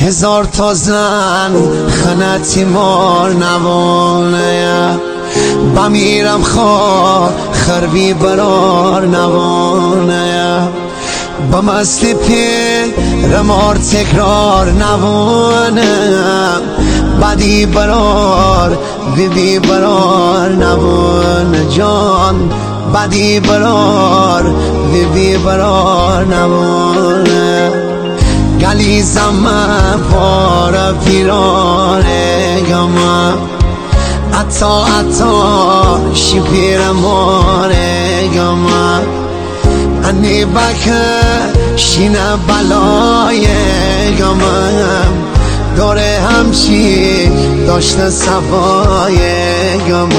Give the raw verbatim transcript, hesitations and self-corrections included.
هزار تا زن خنتی مار نوانه بمیرم خواه خربی برار نوانه بمستی پیرمار تکرار نوانه بدی برار بیبی برار نوانه جان بدی برار بیبی برار نوانه گلی زمان پار پیرانه گما اتا اتا شپیر ماره گما انی بکه شینه بلای گما داره همچی داشته سبای گما